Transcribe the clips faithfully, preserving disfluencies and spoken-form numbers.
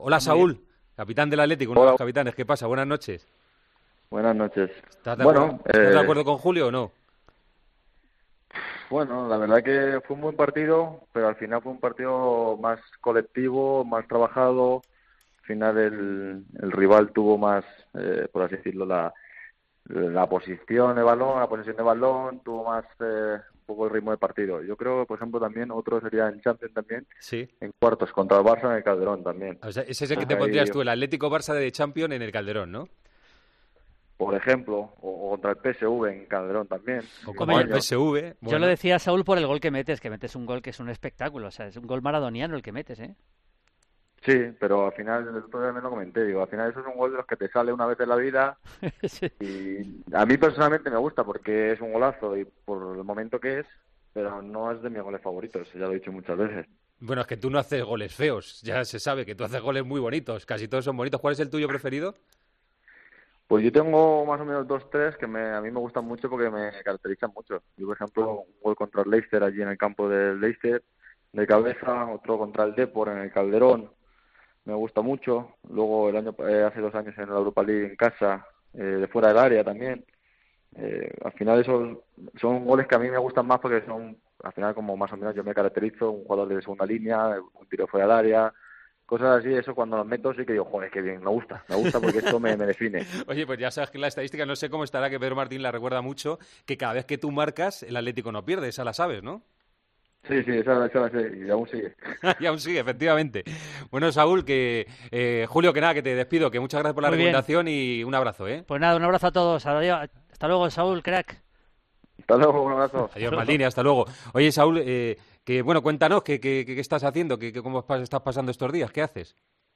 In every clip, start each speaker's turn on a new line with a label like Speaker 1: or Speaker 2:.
Speaker 1: Hola
Speaker 2: Muy bien.
Speaker 1: Saúl, capitán del Atlético, uno de
Speaker 3: Hola,
Speaker 1: los capitanes. ¿Qué pasa? Buenas noches.
Speaker 3: buenas noches.
Speaker 1: ¿Estás de acuerdo,
Speaker 3: Bueno,
Speaker 1: estás de
Speaker 3: eh,
Speaker 1: acuerdo con Julio o no?
Speaker 3: bueno, la verdad que fue un buen partido, pero al final fue un partido más colectivo, más trabajado. Al final el, el rival tuvo más, eh, por así decirlo, la, la posición de balón, la posesión de balón, tuvo más eh, un poco el ritmo de partido. Yo creo, por ejemplo, también otro sería en Champions también,
Speaker 1: Sí.
Speaker 3: en cuartos contra el Barça en el Calderón también.
Speaker 1: O sea, ese es el que te pondrías
Speaker 3: Ahí,
Speaker 1: tú, el Atlético Barça de Champions en el Calderón, ¿no?
Speaker 3: por ejemplo, o, o contra el P S V en Calderón también,
Speaker 1: O
Speaker 3: mismo
Speaker 1: contra
Speaker 2: Hombre,
Speaker 1: el
Speaker 3: año.
Speaker 2: yo,
Speaker 1: P S V,
Speaker 2: yo lo
Speaker 1: bueno.
Speaker 2: decía, Saúl, por el gol que metes, que metes un gol que es un espectáculo, o sea, es un gol maradoniano el que metes, ¿eh?
Speaker 3: Sí, pero al final, el otro día me lo comenté, digo, al final eso es un gol de los que te sale una vez en la vida
Speaker 2: Sí.
Speaker 3: y a mí personalmente me gusta porque es un golazo y por el momento que es, pero no es de mis goles favoritos, ya lo he dicho muchas veces.
Speaker 1: Bueno, es que tú no haces goles feos, ya se sabe que tú haces goles muy bonitos, casi todos son bonitos. ¿Cuál es el tuyo preferido?
Speaker 3: Pues yo tengo más o menos dos, tres que me, a mí me gustan mucho porque me caracterizan mucho. Yo, por ejemplo, un gol contra el Leicester allí en el campo del Leicester de cabeza, otro contra el Depor en el Calderón, me gusta mucho. Luego el año eh, hace dos años en la Europa League en casa, eh, de fuera del área también. Eh, al final esos son goles que a mí me gustan más porque son, al final como más o menos yo me caracterizo, un jugador de segunda línea, un tiro fuera del área, cosas así, eso cuando los meto sí que digo, joder, qué bien, me gusta, me gusta porque esto me, me define.
Speaker 1: Oye, pues ya sabes que la estadística, no sé cómo estará, que Pedro Martín la recuerda mucho, que cada vez que tú marcas, el Atlético no pierde, esa la sabes, ¿no?
Speaker 3: Sí, sí, esa, esa la sé, y aún sigue.
Speaker 1: Y aún sigue, efectivamente. Bueno, Saúl, que eh, Julio, que nada, que te despido, que muchas gracias por la
Speaker 2: Muy bien.
Speaker 1: recomendación y un abrazo, ¿eh?
Speaker 2: Pues nada, un abrazo a todos. Adiós. Hasta luego, Saúl, crack.
Speaker 3: Hasta luego, un abrazo.
Speaker 1: Adiós,
Speaker 2: Hasta luego.
Speaker 1: Maldini, hasta luego. Oye, Saúl, eh, que bueno, cuéntanos, ¿qué, qué, qué estás haciendo? ¿Qué, qué- cómo pas- estás pasando estos días? ¿Qué haces?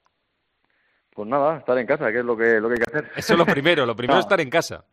Speaker 3: Pues nada, estar en casa, que es lo que, lo que hay que hacer.
Speaker 1: Eso es lo primero, lo primero es
Speaker 3: No,
Speaker 1: estar en casa.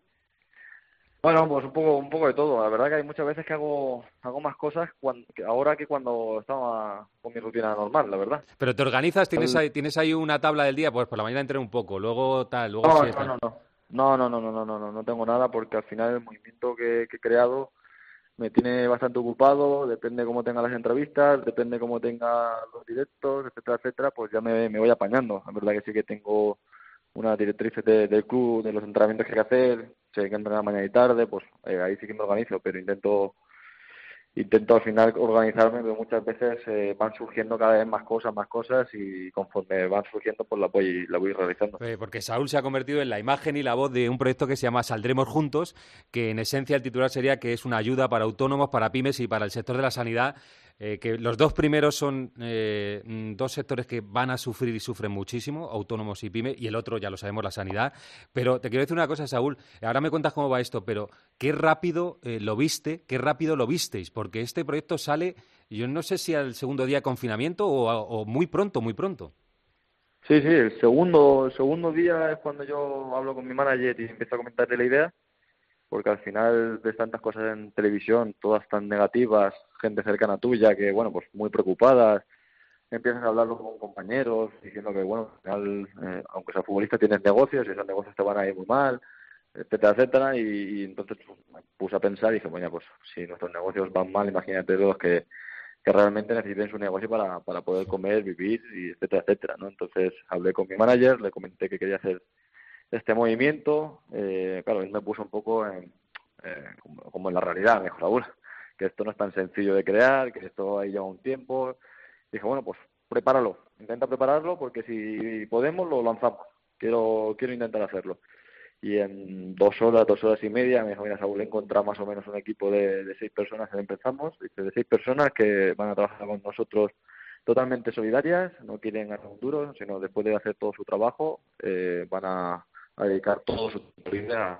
Speaker 3: bueno, pues un poco, un poco de todo. La verdad que hay muchas veces que hago, hago más cosas cuan- que ahora que cuando estaba con mi rutina normal, la verdad.
Speaker 1: Pero te organizas, tienes ahí, tienes ahí una tabla del día, pues por la mañana entré un poco, luego tal, luego
Speaker 3: No, no,
Speaker 1: siesta.
Speaker 3: no, no. No, no, no, no, no, no, no, no tengo nada porque al final el movimiento que, que he creado me tiene bastante ocupado, depende cómo tenga las entrevistas, depende cómo tenga los directos, etcétera, etcétera, pues ya me, me voy apañando. La verdad que sí que tengo una directriz de- del club, de los entrenamientos que hay que hacer, si hay que entrenar mañana y tarde, pues eh, ahí sí que me organizo, pero intento intento al final organizarme, pero muchas veces eh, van surgiendo cada vez más cosas, más cosas y conforme van surgiendo pues las voy, las voy realizando.
Speaker 1: Eh, porque Saúl se ha convertido en la imagen y la voz de un proyecto que se llama Saldremos Juntos, que en esencia el titular sería que es una ayuda para autónomos, para pymes y para el sector de la sanidad, eh, que los dos primeros son eh, mm, dos sectores que van a sufrir y sufren muchísimo, autónomos y pymes, y el otro, ya lo sabemos, la sanidad. Pero te quiero decir una cosa, Saúl, ahora me cuentas cómo va esto, pero qué rápido eh, lo viste, qué rápido lo visteis, porque este proyecto sale, yo no sé si al segundo día de confinamiento o, a- o muy pronto, muy pronto.
Speaker 3: Sí, sí, el segundo, el segundo día es cuando yo hablo con mi manager y empiezo a comentarle la idea, porque al final ves tantas cosas en televisión, todas tan negativas, gente cercana tuya que, bueno, pues muy preocupadas, empiezas a hablarlo con compañeros, diciendo que, bueno, al final, eh, aunque seas futbolista, tienes negocios y esos negocios te van a ir muy mal, etcétera, etcétera, y, y entonces pues, me puse a pensar y dije, bueno, pues si nuestros negocios van mal, imagínate los que que realmente necesiten su negocio para, para poder comer, vivir, y etcétera, etcétera, ¿no? Entonces hablé con mi manager, le comenté que quería hacer este movimiento, eh, claro, él me puso un poco en, eh, como, como en la realidad, mejor aún, que esto no es tan sencillo de crear, que esto ahí lleva un tiempo. Dije, bueno, pues prepáralo, intenta prepararlo porque si podemos lo lanzamos, quiero, quiero intentar hacerlo. Y en dos horas, dos horas y media, me dijo, mira, Saúl, he encontrado más o menos un equipo de, de seis personas que empezamos, dice, de seis personas que van a trabajar con nosotros totalmente solidarias, no quieren ganar un duro, sino después de hacer todo su trabajo, eh, van a, a dedicar todo su tiempo libre a,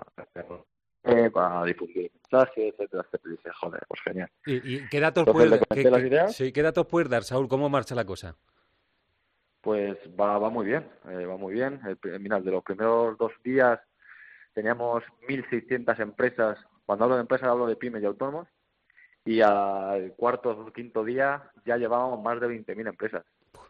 Speaker 3: a, a difundir mensajes, etcétera, etcétera. Y dice, joder, pues genial.
Speaker 1: ¿Y, y qué datos
Speaker 3: Entonces
Speaker 1: puedes,
Speaker 3: le
Speaker 1: da- qué-
Speaker 3: comenté las
Speaker 1: qué-
Speaker 3: ideas,
Speaker 1: sí, qué datos puedes dar, Saúl? ¿Cómo marcha la cosa?
Speaker 3: pues va, va muy bien, eh, va muy bien. El, pri- mira, de los primeros dos días teníamos mil seiscientas empresas. Cuando hablo de empresas hablo de pymes y autónomos. Y al cuarto o quinto día ya llevábamos más de veinte mil empresas.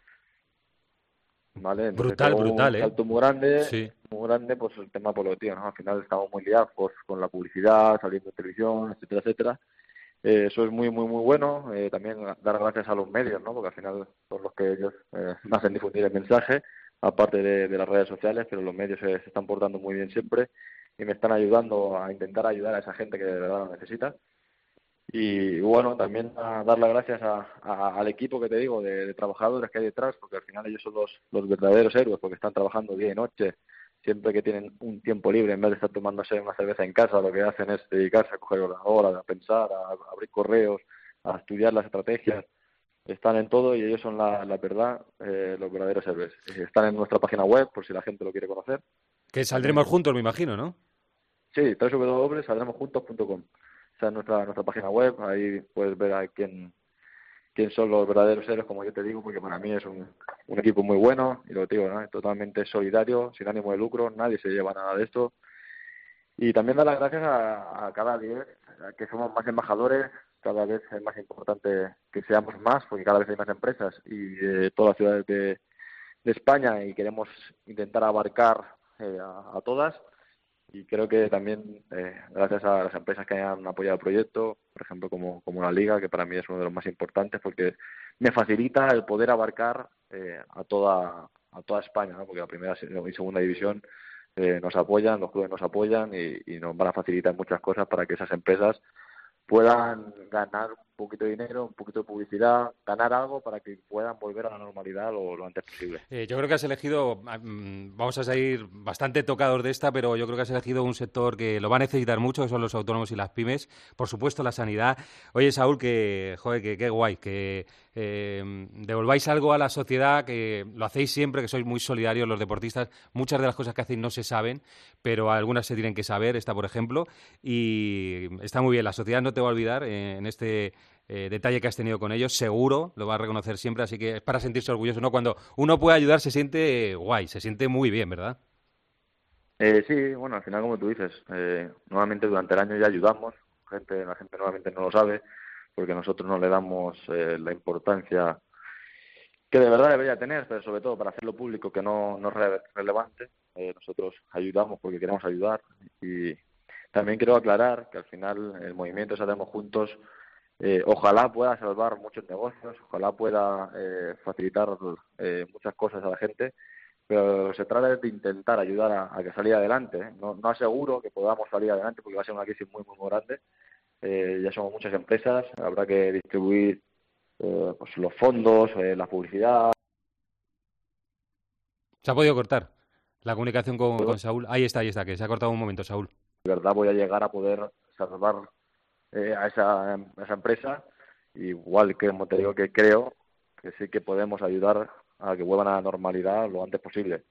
Speaker 3: ¿Vale? Entonces
Speaker 1: Brutal,
Speaker 3: pegó
Speaker 1: brutal,
Speaker 3: un
Speaker 1: ¿eh?
Speaker 3: salto muy grande,
Speaker 1: Sí.
Speaker 3: muy grande, pues el tema por lo tío, ¿no? Al final estamos muy liados pues, con la publicidad, saliendo en televisión, etcétera, etcétera. Eh, eso es muy, muy, muy bueno. Eh, también dar gracias a los medios, ¿no? Porque al final son los que ellos eh, hacen difundir el mensaje. aparte de, de las redes sociales, pero los medios se, se están portando muy bien siempre y me están ayudando a intentar ayudar a esa gente que de verdad lo necesita. Y bueno, también a dar las gracias a, a, al equipo que te digo, de, de trabajadores que hay detrás, porque al final ellos son los, los verdaderos héroes, porque están trabajando día y noche, siempre que tienen un tiempo libre, en vez de estar tomándose una cerveza en casa, lo que hacen es dedicarse a coger la hora, a pensar, a, a abrir correos, a estudiar las estrategias. Están en todo y ellos son la, la verdad, eh, los verdaderos héroes. Están en nuestra página web, por si la gente lo quiere conocer.
Speaker 1: Que saldremos juntos, me imagino, ¿no?
Speaker 3: Sí, doble u doble u doble punto saldremos juntos punto com. Esa es nuestra, nuestra página web, ahí puedes ver a quién, quién son los verdaderos héroes, como yo te digo, porque para mí es un, un equipo muy bueno, y lo que te digo, ¿no? Es totalmente solidario, sin ánimo de lucro, nadie se lleva nada de esto. Y también dar las gracias a, a cada vez a que somos más embajadores, cada vez es más importante que seamos más, porque cada vez hay más empresas y de todas las ciudades de, de España y queremos intentar abarcar eh, a, a todas. Y creo que también eh, gracias a las empresas que han apoyado el proyecto, por ejemplo como, como la Liga, que para mí es uno de los más importantes porque me facilita el poder abarcar eh, a toda a toda España, ¿no? Porque la primera y segunda división eh, nos apoyan, los clubes nos apoyan y, y nos van a facilitar muchas cosas para que esas empresas puedan ganar un poquito de dinero, un poquito de publicidad, ganar algo para que puedan volver a la normalidad lo, lo antes posible.
Speaker 1: Eh, yo creo que has elegido, mm, vamos a salir bastante tocados de esta, pero yo creo que has elegido un sector que lo va a necesitar mucho, que son los autónomos y las pymes, por supuesto la sanidad. Oye, Saúl, que joder, que qué guay, que eh, devolváis algo a la sociedad, que lo hacéis siempre, que sois muy solidarios los deportistas. Muchas de las cosas que hacéis no se saben, pero algunas se tienen que saber, esta por ejemplo, y está muy bien, la sociedad no te va a olvidar eh, en este eh, detalle que has tenido con ellos, seguro lo va a reconocer siempre, así que es para sentirse orgulloso, ¿no? Cuando uno puede ayudar se siente guay, se siente muy bien, ¿verdad?
Speaker 3: Eh, sí, bueno, al final como tú dices, eh, nuevamente durante el año ya ayudamos, gente, la gente nuevamente no lo sabe, porque nosotros no le damos eh, la importancia que de verdad debería tener, pero sobre todo para hacerlo público, que no, no es re- relevante. Eh, nosotros ayudamos porque queremos ayudar y también quiero aclarar que al final el movimiento Saldremos Juntos eh, ojalá pueda salvar muchos negocios, ojalá pueda eh, facilitar eh, muchas cosas a la gente, pero se trata de intentar ayudar a, a que salga adelante, ¿eh? No, no aseguro que podamos salir adelante porque va a ser una crisis muy, muy, muy grande. Eh, ya somos muchas empresas, habrá que distribuir eh, pues los fondos, eh, la publicidad.
Speaker 1: Se ha podido cortar la comunicación con, con Saúl. Ahí está, ahí está, que se ha cortado un momento, Saúl.
Speaker 3: De verdad voy a llegar a poder salvar eh, a, esa, a esa empresa, igual que como te digo que creo que sí que podemos ayudar a que vuelvan a la normalidad lo antes posible.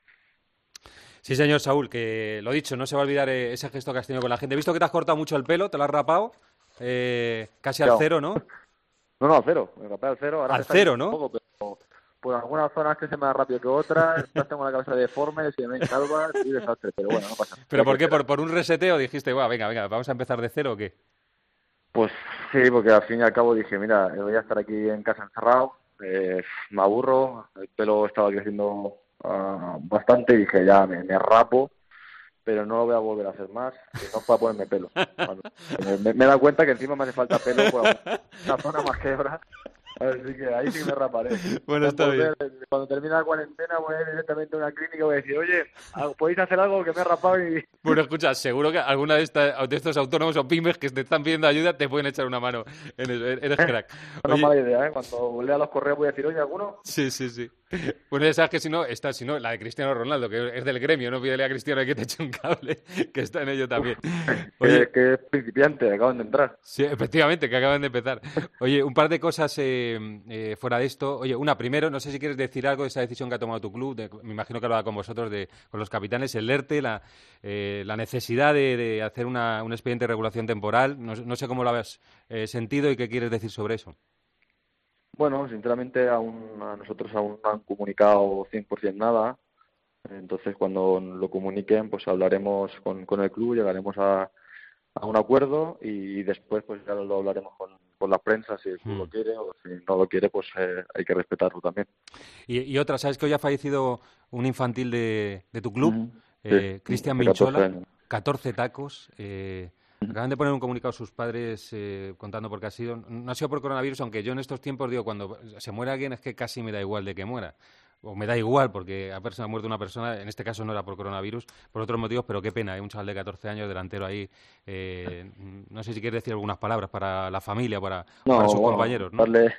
Speaker 1: Sí, señor Saúl, que lo dicho, no se va a olvidar eh, ese gesto que has tenido con la gente. He visto que te has cortado mucho el pelo, te lo has rapado, eh, casi al cero, ¿no?
Speaker 3: No, no, al cero, me rapé al cero. Ahora
Speaker 1: al cero, ¿no?
Speaker 3: Un poco, pero por algunas zonas que se me da rápido que otras, tengo la cabeza deforme, se me ven calvas y desastre, pero bueno, no pasa nada.
Speaker 1: ¿Pero por qué? ¿Por, por un reseteo dijiste, bueno, venga, venga, vamos a empezar de cero o qué?
Speaker 3: Pues sí, porque al fin y al cabo dije, mira, voy a estar aquí en casa encerrado, eh, me aburro, el pelo estaba creciendo uh, bastante y dije, ya me, me rapo, pero no lo voy a volver a hacer más, que no para ponerme pelo. Bueno, me, me he dado cuenta que encima me hace falta pelo por una zona más quebra. Así que ahí sí que me raparé.
Speaker 1: Bueno, está bien.
Speaker 3: Cuando termine la cuarentena voy a ir directamente a una clínica y voy a decir, oye, ¿podéis hacer algo que me he rapado? Y...
Speaker 1: Bueno, escucha, seguro que alguna de, estas, de estos autónomos o pymes que te están pidiendo ayuda te pueden echar una mano. Eres crack.
Speaker 3: No es mala idea, ¿eh? Cuando lea los correos voy a decir, oye, ¿alguno?
Speaker 1: Sí, sí, sí. Bueno, ya sabes que si no, está, si no, la de Cristiano Ronaldo, que es del gremio, no pídele a Cristiano que te eche un cable, que está en ello también.
Speaker 3: Oye, que, que es principiante, acaban de entrar.
Speaker 1: Sí, efectivamente, que acaban de empezar. Oye, un par de cosas eh, eh, fuera de esto. Oye, una primero, no sé si quieres decir algo de esa decisión que ha tomado tu club, de, me imagino que hablaba con vosotros, de, con los capitanes, el ERTE, la, eh, la necesidad de, de hacer una, un expediente de regulación temporal. No, no sé cómo lo habías eh, sentido y qué quieres decir sobre eso.
Speaker 3: Bueno, sinceramente aún a nosotros aún no han comunicado cien por ciento nada, entonces cuando lo comuniquen pues hablaremos con, con el club, llegaremos a, a un acuerdo y después pues ya lo hablaremos con, con la prensa si el club mm. lo quiere o si no lo quiere pues eh, hay que respetarlo también.
Speaker 1: Y, y otra, ¿sabes que hoy ha fallecido un infantil de, de tu club? Mm, eh, sí, Cristian Minchola, catorce tacos, eh, acaban de poner un comunicado sus padres eh, contando por qué ha sido. No ha sido por coronavirus, aunque yo en estos tiempos digo, cuando se muere alguien es que casi me da igual de que muera. o me da igual, porque ha perso- ha muerto una persona, en este caso no era por coronavirus, por otros motivos, pero qué pena, hay un chaval de catorce años delantero ahí. Eh, no sé si quieres decir algunas palabras para la familia, para, para
Speaker 3: No,
Speaker 1: sus
Speaker 3: bueno,
Speaker 1: compañeros, ¿no?
Speaker 3: darle,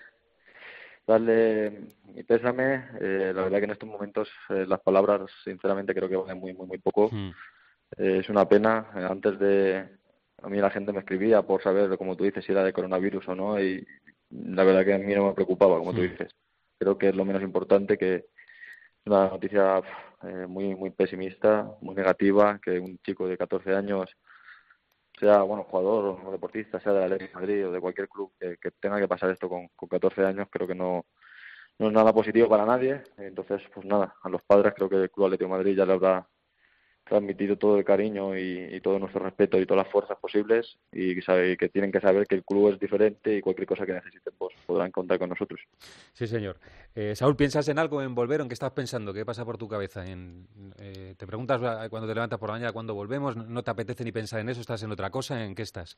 Speaker 3: darle mi pésame. Eh, la verdad que en estos momentos eh, las palabras, sinceramente, creo que valen muy, muy, muy poco.
Speaker 1: Mm,
Speaker 3: Eh, es una pena. Eh, antes de... A mí la gente me escribía por saber, como tú dices, si era de coronavirus o no, y la verdad que a mí no me preocupaba, como tú
Speaker 1: mm.
Speaker 3: dices. Creo que es lo menos importante, que es una noticia eh, muy, muy pesimista, muy negativa, que un chico de catorce años, sea bueno jugador o deportista, sea del Atlético de Madrid o de cualquier club, que, que tenga que pasar esto con, con catorce años, creo que no, no es nada positivo para nadie. Entonces, pues nada, a los padres creo que el Club Atlético de Madrid ya le habrá transmitido todo el cariño y, y todo nuestro respeto y todas las fuerzas posibles, y que, sabe, que tienen que saber que el club es diferente y cualquier cosa que necesiten pues podrán contar con nosotros.
Speaker 1: Sí, señor. Eh, Saúl, ¿piensas en algo, en volver? ¿O en qué estás pensando? ¿Qué pasa por tu cabeza? En, eh, ¿Te preguntas eh, cuando te levantas por la mañana cuándo volvemos? ¿No no te apetece ni pensar en eso? ¿Estás en otra cosa? ¿En qué estás?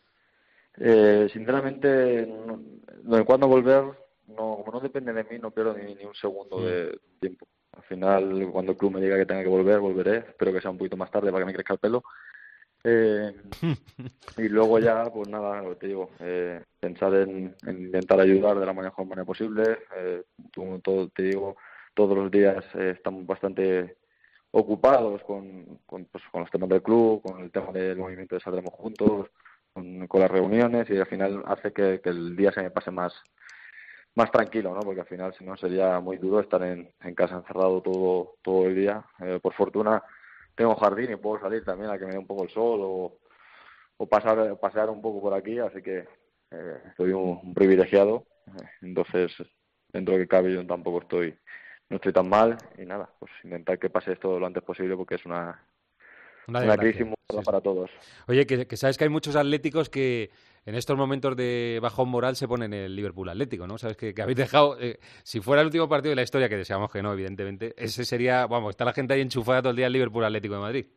Speaker 3: Eh, sinceramente, no, lo de cuándo volver, no, como no depende de mí, no pierdo ni, ni un segundo
Speaker 1: Mm.
Speaker 3: de tiempo. Al final, cuando el club me diga que tenga que volver, volveré. Espero que sea un poquito más tarde para que me crezca el pelo. Eh, y luego ya, pues nada, lo que te digo, eh, pensar en, en intentar ayudar de la mejor manera posible. Eh, como todo, te digo, todos los días eh, estamos bastante ocupados con, con, pues, con los temas del club, con el tema del movimiento de Saldremos Juntos, con, con las reuniones, y al final hace que, que el día se me pase más más tranquilo, ¿no? Porque al final, si no, sería muy duro estar en, en casa encerrado todo todo el día. Eh, por fortuna tengo jardín y puedo salir también a que me dé un poco el sol, o, o pasar pasear un poco por aquí, así que eh, soy un, un privilegiado. Eh, entonces, dentro de que cabe, yo tampoco estoy no estoy tan mal, y nada, pues intentar que pase esto lo antes posible, porque es una
Speaker 1: Una
Speaker 3: una crisis
Speaker 1: desgracia.
Speaker 3: muy
Speaker 1: Sí,
Speaker 3: dura
Speaker 1: sí.
Speaker 3: para todos.
Speaker 1: Oye, que, que sabes que hay muchos atléticos que en estos momentos de bajón moral se ponen el Liverpool Atlético, ¿no? Sabes que, que habéis dejado, eh, si fuera el último partido de la historia, que deseamos que no, evidentemente, ese sería, vamos, está la gente ahí enchufada todo el día al Liverpool Atlético de Madrid.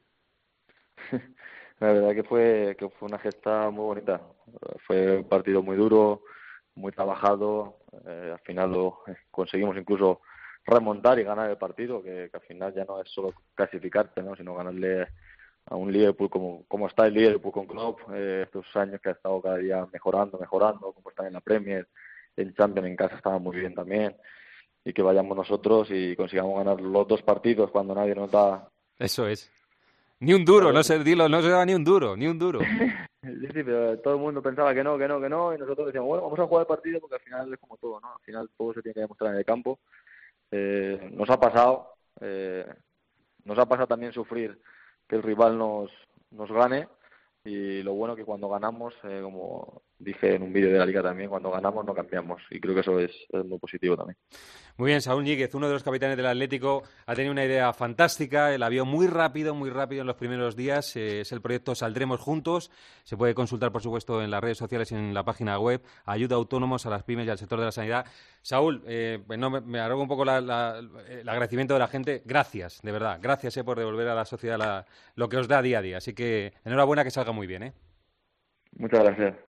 Speaker 3: La verdad que fue que fue una gesta muy bonita. Fue un partido muy duro, muy trabajado. Eh, al final lo eh, conseguimos incluso remontar y ganar el partido, que, que al final ya no es solo clasificarte, ¿no? Sino ganarle a un Liverpool como, como está el Liverpool con Klopp, eh, estos años que ha estado cada día mejorando, mejorando, como está en la Premier, en Champions en casa estaba muy bien también, y que vayamos nosotros y consigamos ganar los dos partidos cuando nadie nos da,
Speaker 1: Eso es. Ni un duro, no
Speaker 3: ¿sabes?
Speaker 1: se, dilo, no se da ni un duro, ni un duro.
Speaker 3: Sí, sí, pero todo el mundo pensaba que no, que no, que no, y nosotros decíamos, bueno, vamos a jugar el partido, porque al final es como todo, ¿no? Al final todo se tiene que demostrar en el campo. Eh, nos ha pasado, eh, nos ha pasado también sufrir que el rival nos, nos gane, y lo bueno que cuando ganamos, eh, como dije en un vídeo de la liga también, cuando ganamos no cambiamos, y creo que eso es, es muy positivo también.
Speaker 1: Muy bien, Saúl Ñíguez, uno de los capitanes del Atlético, ha tenido una idea fantástica, el avión muy rápido, muy rápido en los primeros días, eh, es el proyecto Saldremos Juntos, se puede consultar, por supuesto, en las redes sociales y en la página web, ayuda a autónomos, a las pymes y al sector de la sanidad. Saúl, eh, no, me, me arrogo un poco la, la, el agradecimiento de la gente, gracias, de verdad, gracias eh, por devolver a la sociedad la, lo que os da día a día, así que enhorabuena, que salga muy bien, ¿eh?
Speaker 3: Muchas gracias.